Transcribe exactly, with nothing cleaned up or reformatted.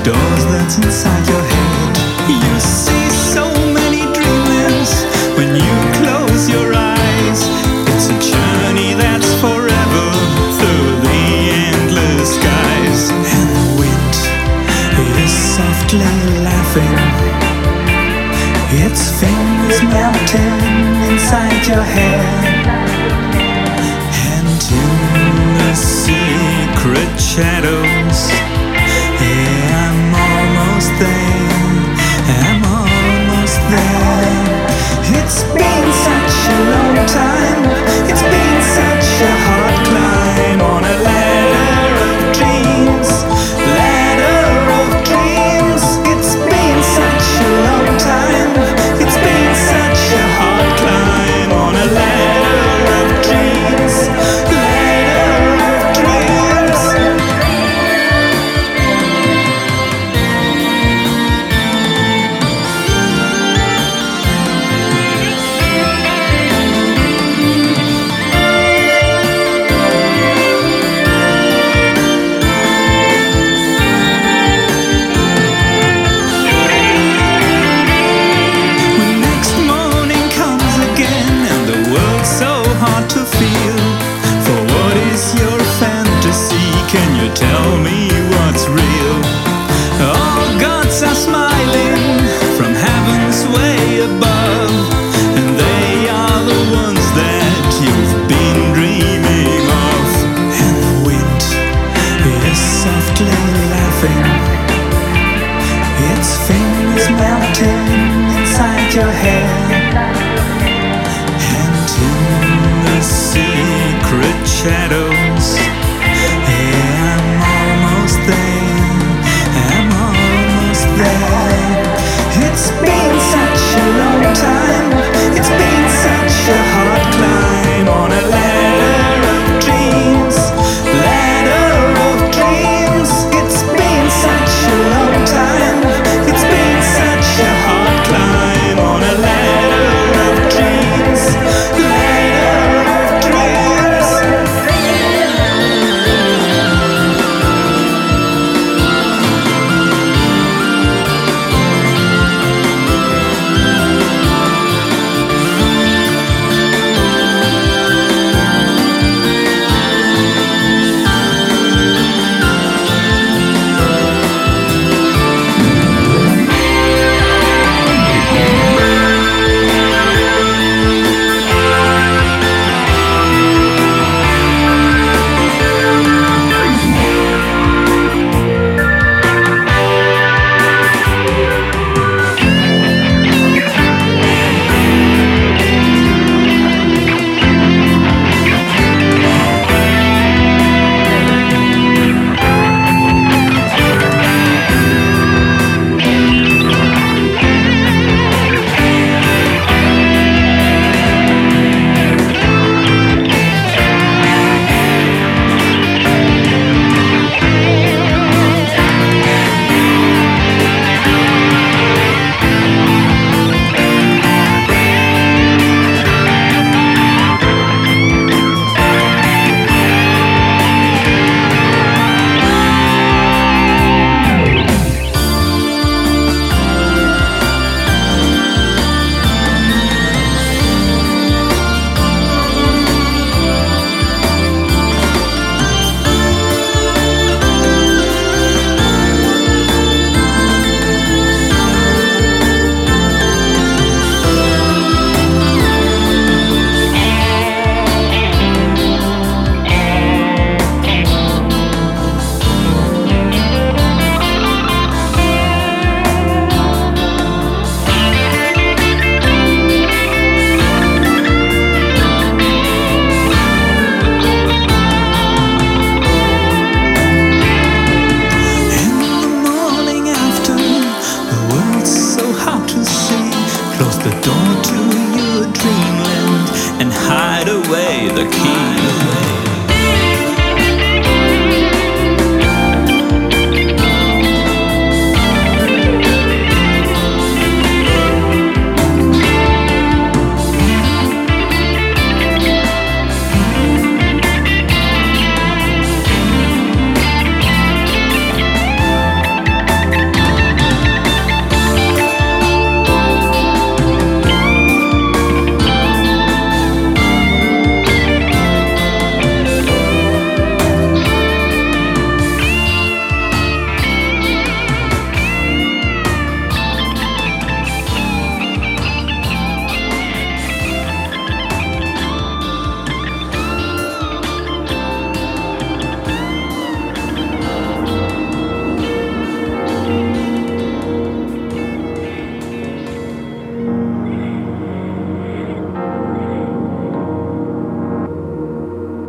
doors that's inside your head. You see so many dreamlands when you close your eyes. It's a journey that's forever through the endless skies. And the wind is softly laughing, its fingers melting inside your hair. And in the secret shadows, yeah, I'm almost there, I'm almost there. It's been such a long time, it's been such a hard climb on a ladder of dreams, ladder of dreams. It's been such a long time, it's been such a hard climb on a ladder of dreams, ladder of dreams. When next morning comes again and the world's so hard to feel, for what is your fantasy? Can you tell me what's real? All gods are smiling from heaven's way above, and they are the ones that you've been dreaming of. And the wind is softly laughing, its fingers melting inside your hair. And in the secret shadows,